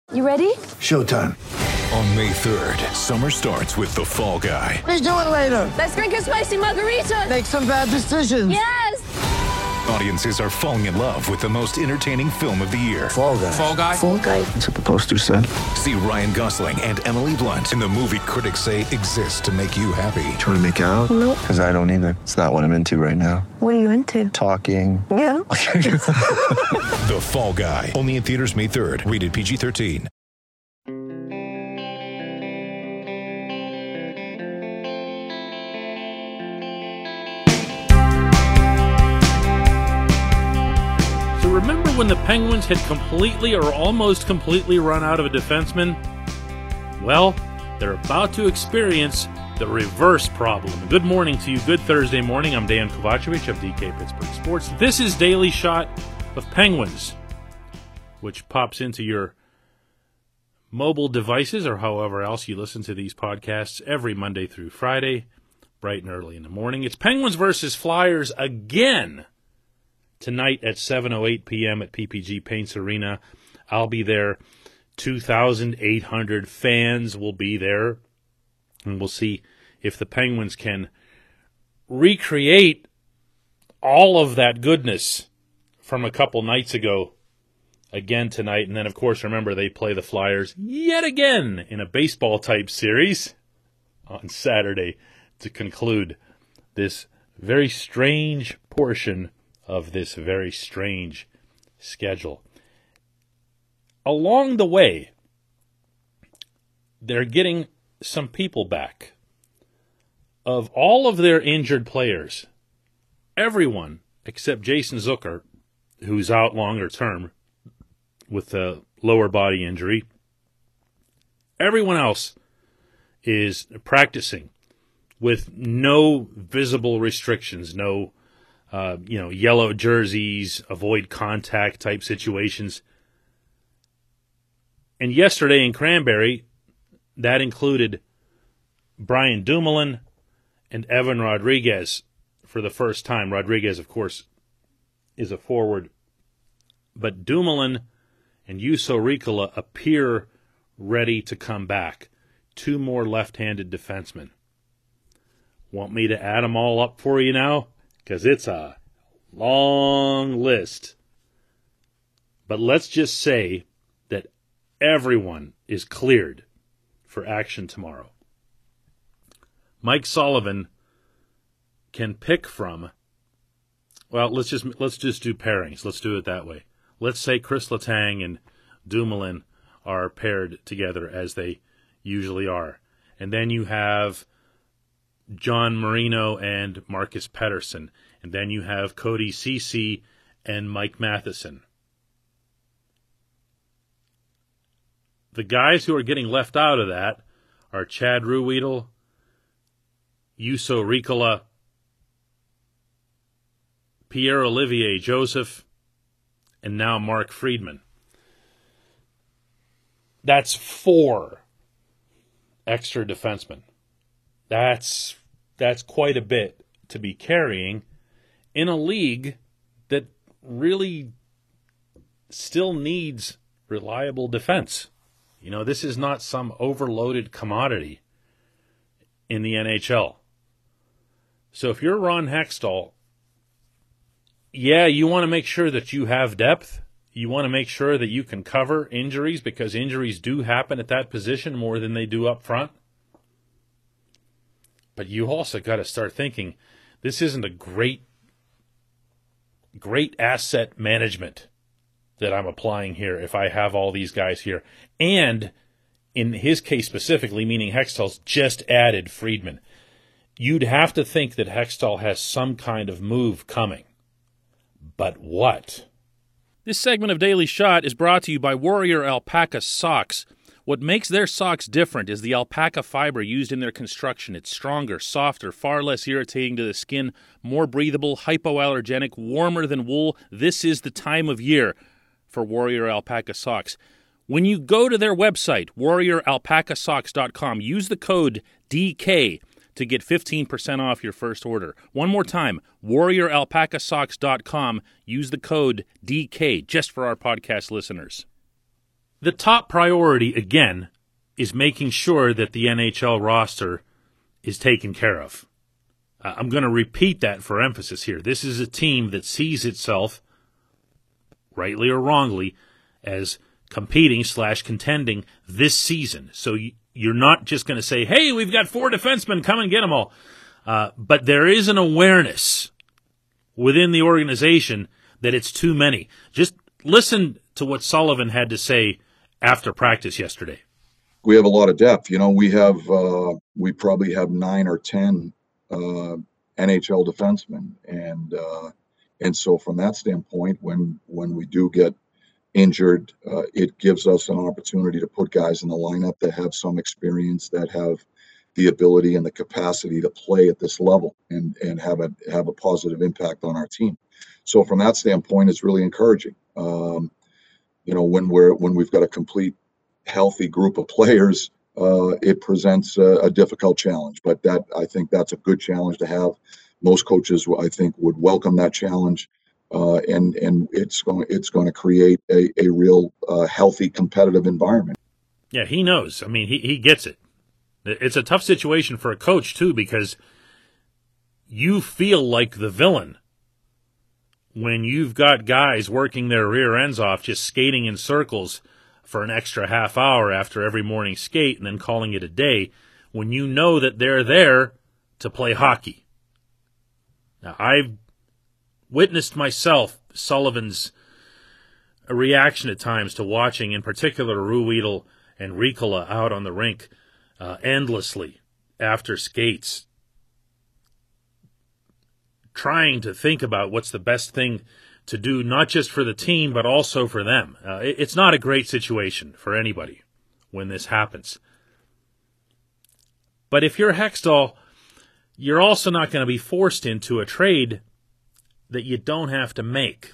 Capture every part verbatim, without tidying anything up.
You ready? Showtime. On May third, summer starts with The Fall Guy. Let's do it later. Let's drink a spicy margarita. Make some bad decisions. Yes! Audiences are falling in love with the most entertaining film of the year. Fall Guy. Fall Guy? Fall guy. That's what the poster said. See Ryan Gosling and Emily Blunt in the movie critics say exists to make you happy. Trying to make it out? Nope. Because I don't either. It's not what I'm into right now. What are you into? Talking. Yeah. The Fall Guy. Only in theaters May third. Rated P G thirteen. Remember when the Penguins had completely or almost completely run out of a defenseman? Well, they're about to experience the reverse problem. Good morning to you. Good Thursday morning. I'm Dan Kovacevic of D K Pittsburgh Sports. This is Daily Shot of Penguins, which pops into your mobile devices or however else you listen to these podcasts every Monday through Friday, bright and early in the morning. It's Penguins versus Flyers again tonight at seven oh eight p.m. at P P G Paints Arena. I'll be there. two thousand eight hundred fans will be there. And we'll see if the Penguins can recreate all of that goodness from a couple nights ago again tonight. And then, of course, remember, they play the Flyers yet again in a baseball-type series on Saturday to conclude this very strange portion of this very strange schedule. Along the way, they're getting some people back. Of all of their injured players, everyone except Jason Zucker, who's out longer term with a lower body injury, everyone else is practicing with no visible restrictions, no Uh, you know, yellow jerseys, avoid contact type situations. And yesterday in Cranberry, that included Brian Dumoulin and Evan Rodriguez for the first time. Rodriguez, of course, is a forward. But Dumoulin and Juuso Riikola appear ready to come back. Two more left-handed defensemen. Want me to add them all up for you now? Because it's a long list. But let's just say that everyone is cleared for action tomorrow. Mike Sullivan can pick from, well, let's just let's just do pairings. Let's do it that way. Let's say Chris Letang and Dumoulin are paired together as they usually are. And then you have John Marino and Marcus Pettersson. And then you have Cody Ceci and Mike Matheson. The guys who are getting left out of that are Chad Ruhwedel, Juuso Riikola, Pierre-Olivier Joseph, and now Mark Friedman. That's four extra defensemen. That's that's quite a bit to be carrying in a league that really still needs reliable defense. You know, this is not some overloaded commodity in the N H L. So if you're Ron Hextall, yeah, you want to make sure that you have depth. You want to make sure that you can cover injuries because injuries do happen at that position more than they do up front. But you also got to start thinking, this isn't a great, great asset management that I'm applying here if I have all these guys here. And in his case specifically, meaning Hextall's just added Friedman, you'd have to think that Hextall has some kind of move coming. But what? This segment of Daily Shot is brought to you by Warrior Alpaca Socks. What makes their socks different is the alpaca fiber used in their construction. It's stronger, softer, far less irritating to the skin, more breathable, hypoallergenic, warmer than wool. This is the time of year for Warrior Alpaca Socks. When you go to their website, warrior alpaca socks dot com, use the code D K to get fifteen percent off your first order. One more time, warrior alpaca socks dot com, use the code D K just for our podcast listeners. the top priority, again, is making sure that the N H L roster is taken care of. Uh, I'm going to repeat that for emphasis here. This is a team that sees itself, rightly or wrongly, as competing slash contending this season. So you, you're not just going to say, hey, we've got four defensemen, come and get them all. Uh, but there is an awareness within the organization that it's too many. Just listen to what Sullivan had to say after practice yesterday. We have a lot of depth. You know, we have, uh, we probably have nine or ten uh, N H L defensemen. And, uh, and so from that standpoint, when, when we do get injured, uh, it gives us an opportunity to put guys in the lineup that have some experience, that have the ability and the capacity to play at this level and, and have a, have a positive impact on our team. So from that standpoint, it's really encouraging. Um, you know, when we're, when we've got a complete healthy group of players, uh, it presents a, a difficult challenge, but that, I think that's a good challenge to have. Most coaches, I think, would welcome that challenge. Uh, and, and it's going, it's going to create a, a real, uh, healthy, competitive environment. Yeah, he knows. I mean, he, he gets it. It's a tough situation for a coach, too, because you feel like the villain when you've got guys working their rear ends off, just skating in circles for an extra half hour after every morning skate and then calling it a day, when you know that they're there to play hockey. Now, I've witnessed myself Sullivan's reaction at times to watching, in particular, Ruhwedel and Riikola out on the rink uh, endlessly after skates, trying to think about what's the best thing to do, not just for the team, but also for them. Uh, it, it's not a great situation for anybody when this happens. But if you're Hextall, you're also not going to be forced into a trade that you don't have to make.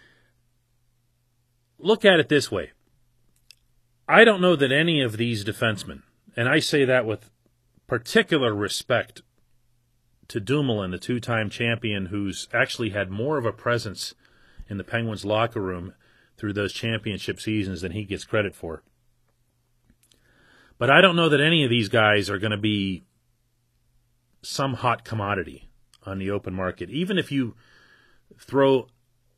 Look at it this way. I don't know that any of these defensemen, and I say that with particular respect to Dumoulin, the two-time champion, who's actually had more of a presence in the Penguins locker room through those championship seasons than he gets credit for. But I don't know that any of these guys are going to be some hot commodity on the open market. Even if you throw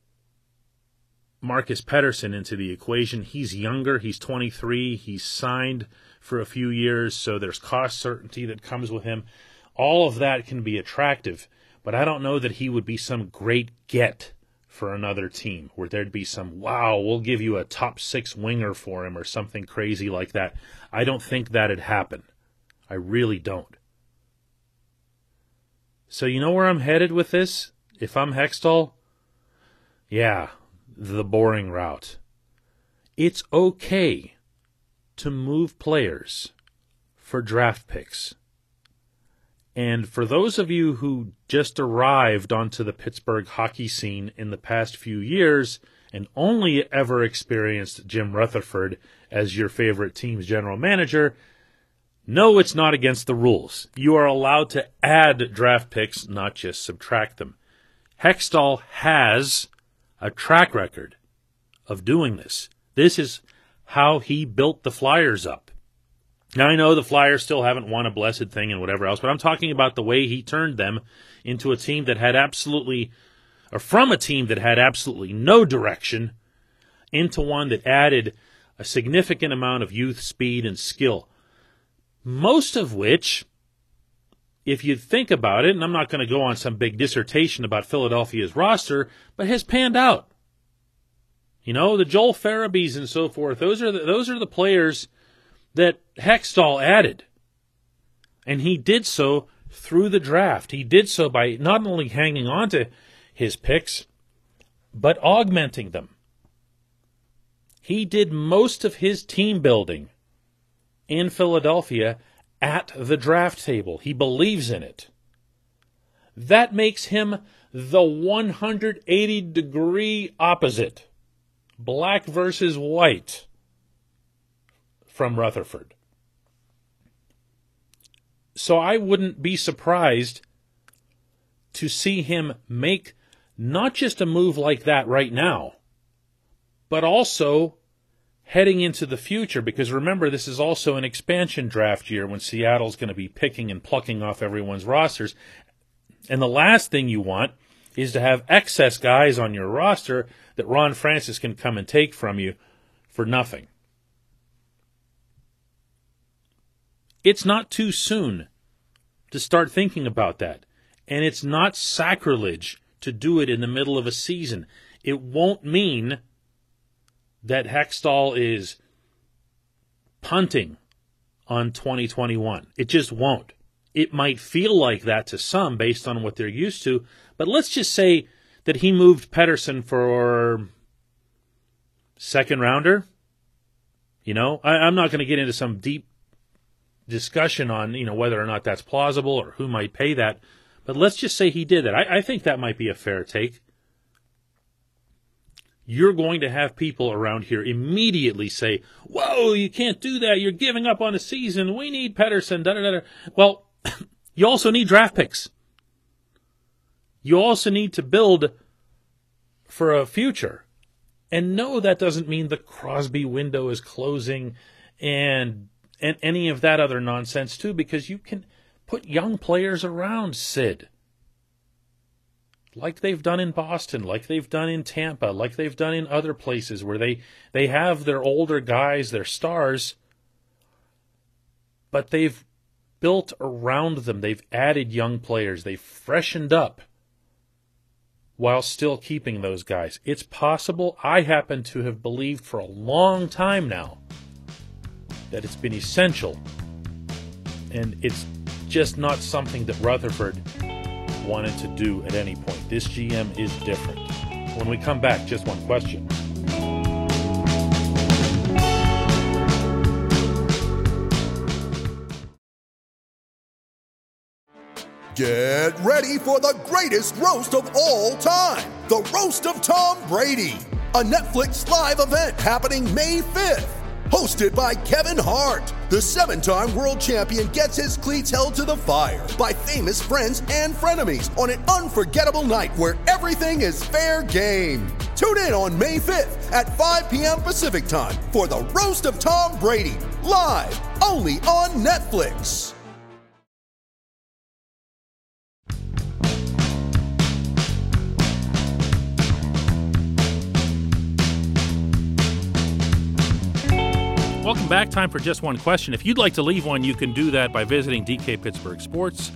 Marcus Pettersson into the equation, he's younger, he's twenty-three, he's signed for a few years, so there's cost certainty that comes with him. All of that can be attractive, but I don't know that he would be some great get for another team, where there'd be some, wow, we'll give you a top six winger for him or something crazy like that. I don't think that'd happen. I really don't. So you know where I'm headed with this? If I'm Hextall? Yeah, the boring route. It's okay to move players for draft picks. And for those of you who just arrived onto the Pittsburgh hockey scene in the past few years and only ever experienced Jim Rutherford as your favorite team's general manager, no, it's not against the rules. You are allowed to add draft picks, not just subtract them. Hextall has a track record of doing this. This is how he built the Flyers up. Now, I know the Flyers still haven't won a blessed thing and whatever else, but I'm talking about the way he turned them into a team that had absolutely, or from a team that had absolutely no direction, into one that added a significant amount of youth, speed, and skill. Most of which, if you think about it, and I'm not going to go on some big dissertation about Philadelphia's roster, but has panned out. You know, the Joel Farabees and so forth, those are the, those are the players that Hextall added. And he did so through the draft. He did so by not only hanging on to his picks, but augmenting them. He did most of his team building in Philadelphia at the draft table. He believes in it. That makes him the one hundred eighty degree opposite. Black versus white from Rutherford. So I wouldn't be surprised to see him make not just a move like that right now, but also heading into the future, because remember, this is also an expansion draft year when Seattle's going to be picking and plucking off everyone's rosters. And the last thing you want is to have excess guys on your roster that Ron Francis can come and take from you for nothing. It's not too soon to start thinking about that. And it's not sacrilege to do it in the middle of a season. It won't mean that Hextall is punting on twenty twenty-one. It just won't. It might feel like that to some based on what they're used to, but let's just say that he moved Pettersson for second rounder. You know, I, I'm not going to get into some deep discussion on, you know, whether or not that's plausible or who might pay that, but let's just say he did that. I, I think that might be a fair take. You're going to have people around here immediately say, whoa, you can't do that. You're giving up on the season. We need Pettersson. Da, da, da, da. Well, you also need draft picks. You also need to build for a future. And no, that doesn't mean the Crosby window is closing and, and any of that other nonsense too, because you can put young players around Sid. Like they've done in Boston, like they've done in Tampa, like they've done in other places where they, they have their older guys, their stars, but they've built around them. They've added young players. They've freshened up while still keeping those guys. It's possible. I happen to have believed for a long time now that it's been essential, and it's just not something that Rutherford wanted to do at any point. This G M is different. When we come back, just one question. Get ready for the greatest roast of all time, the Roast of Tom Brady, a Netflix live event happening May fifth. Hosted by Kevin Hart, the seven-time world champion gets his cleats held to the fire by famous friends and frenemies on an unforgettable night where everything is fair game. Tune in on May fifth at five p.m. Pacific time for the Roast of Tom Brady, live only on Netflix. Welcome back. Time for just one question. If you'd like to leave one, you can do that by visiting D K Pittsburgh Sports.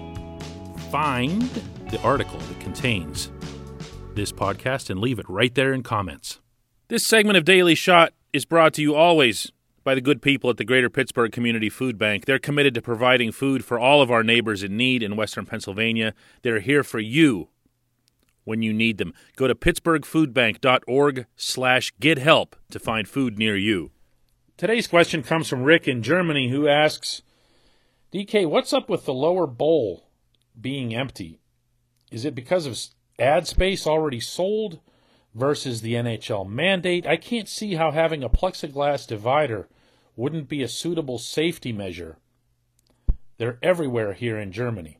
Find the article that contains this podcast and leave it right there in comments. This segment of Daily Shot is brought to you always by the good people at the Greater Pittsburgh Community Food Bank. They're committed to providing food for all of our neighbors in need in Western Pennsylvania. They're here for you when you need them. Go to pittsburghfoodbank.org slash get help to find food near you. Today's question comes from Rick in Germany, who asks, D K, what's up with the lower bowl being empty? Is it because of ad space already sold versus the N H L mandate? I can't see how having a plexiglass divider wouldn't be a suitable safety measure. They're everywhere here in Germany.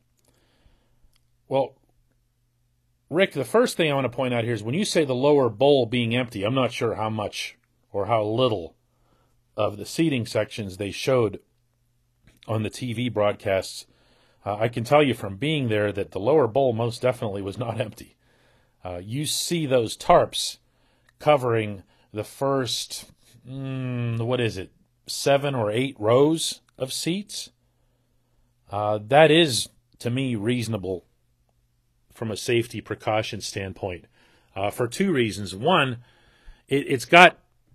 Well, Rick, the first thing I want to point out here is when you say the lower bowl being empty, I'm not sure how much or how little of the seating sections they showed on the T V broadcasts. Uh, I can tell you from being there that the lower bowl most definitely was not empty. Uh, you see those tarps covering the first, mm, what is it, seven or eight rows of seats. Uh, that is, to me, reasonable from a safety precaution standpoint uh, for two reasons. One, it, it's got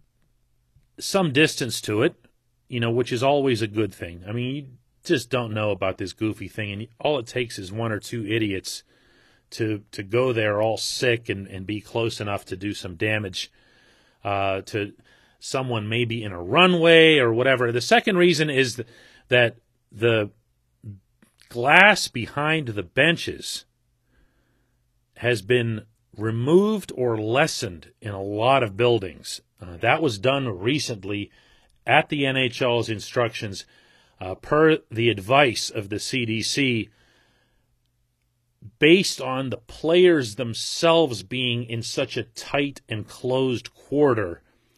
some distance to it, you know, which is always a good thing. I mean, you just don't know about this goofy thing, and all it takes is one or two idiots to to go there all sick and, and be close enough to do some damage uh, to someone maybe in a runway or whatever. The second reason is that the glass behind the benches has been removed or lessened in a lot of buildings. Uh, that was done recently at the N H L's instructions uh, per the advice of the C D C, based on the players themselves being in such a tight and closed quarter.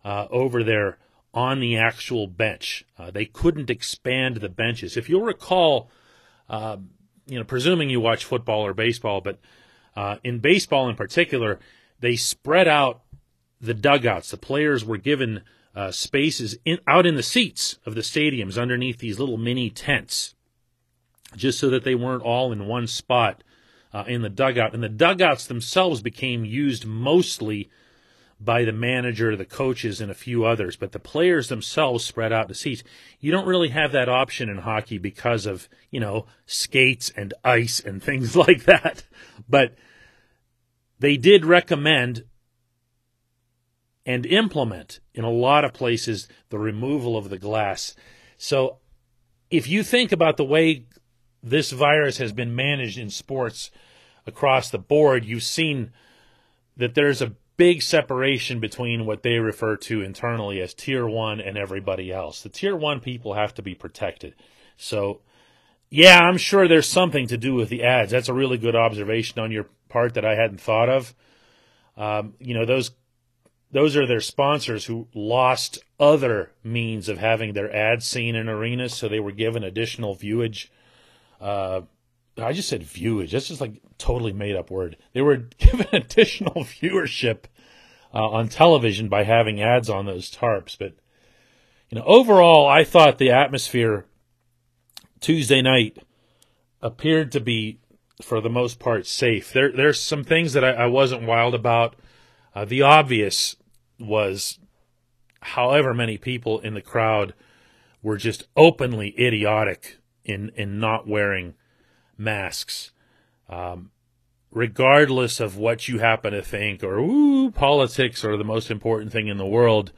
uh, over there on the actual bench. Uh, they couldn't expand the benches. If you'll recall, uh, you know, presuming you watch football or baseball, but uh, in baseball in particular, they spread out the dugouts. The players were given uh, spaces in, out in the seats of the stadiums underneath these little mini tents, just so that they weren't all in one spot uh, in the dugout. And the dugouts themselves became used mostly by the manager, the coaches, and a few others. But the players themselves spread out the seats. You don't really have that option in hockey because of, you know, skates and ice and things like that. But they did recommend and implement in a lot of places the removal of the glass. So if you think about the way this virus has been managed in sports across the board, you've seen that there's a big separation between what they refer to internally as tier one and everybody else. The tier one people have to be protected. So, yeah, I'm sure there's something to do with the ads. That's a really good observation on your part that I hadn't thought of. Um, you know, those those are their sponsors who lost other means of having their ads seen in arenas, so they were given additional viewage. Uh, I just said viewage. That's just like totally made up word. They were given additional viewership uh, on television by having ads on those tarps. But, you know, overall, I thought the atmosphere Tuesday night appeared to be, for the most part, safe. There, there's some things that I, I wasn't wild about. Uh, the obvious was however many people in the crowd were just openly idiotic in, in not wearing masks. Um, regardless of what you happen to think, or ooh, politics are the most important thing in the world,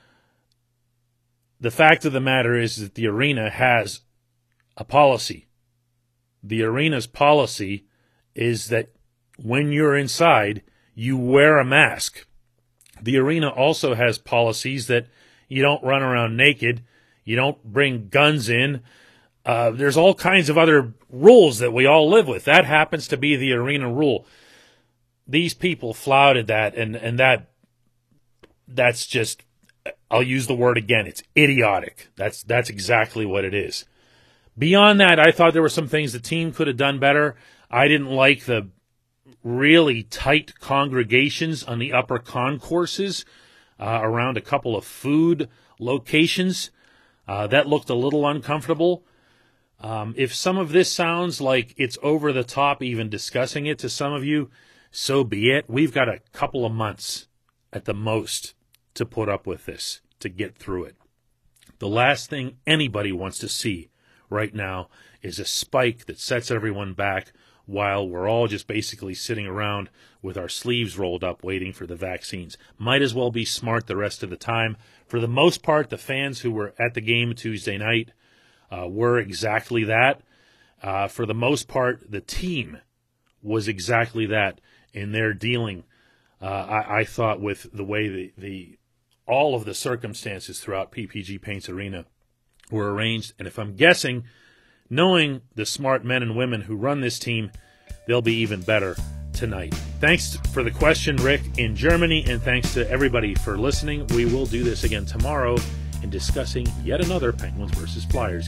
the fact of the matter is that the arena has a policy. The arena's policy is that when you're inside, you wear a mask. The arena also has policies that you don't run around naked, you don't bring guns in. Uh, there's all kinds of other rules that we all live with. That happens to be the arena rule. These people flouted that, and, and that that's just, I'll use the word again, it's idiotic. That's that's exactly what it is. Beyond that, I thought there were some things the team could have done better. I didn't like the really tight congregations on the upper concourses uh, around a couple of food locations. Uh, that looked a little uncomfortable. Um, if some of this sounds like it's over the top even discussing it to some of you, so be it. We've got a couple of months at the most to put up with this, to get through it. The last thing anybody wants to see right now is a spike that sets everyone back while we're all just basically sitting around with our sleeves rolled up waiting for the vaccines. Might as well be smart the rest of the time. For the most part, the fans who were at the game Tuesday night uh, were exactly that. Uh, for the most part, the team was exactly that in their dealing, uh, I, I thought, with the way the, the all of the circumstances throughout P P G Paints Arena were arranged. And if I'm guessing, knowing the smart men and women who run this team, they'll be even better tonight. Thanks for the question, Rick, in Germany, and thanks to everybody for listening. We will do this again tomorrow in discussing yet another Penguins versus Flyers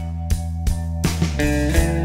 game.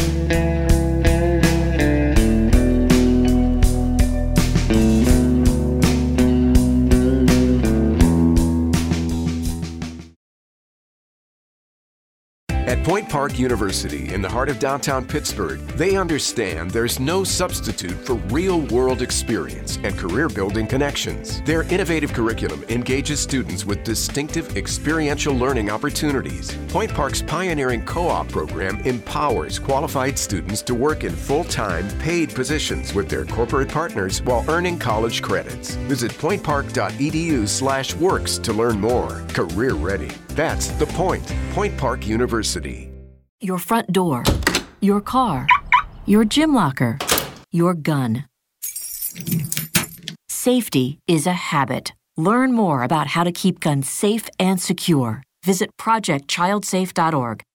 At Point Park University, in the heart of downtown Pittsburgh, they understand there's no substitute for real-world experience and career-building connections. Their innovative curriculum engages students with distinctive experiential learning opportunities. Point Park's pioneering co-op program empowers qualified students to work in full-time, paid positions with their corporate partners while earning college credits. Visit pointpark.edu slash works to learn more. Career ready. That's the point. Point Park University. Your front door, your car, your gym locker, your gun. Safety is a habit. Learn more about how to keep guns safe and secure. Visit project child safe dot org.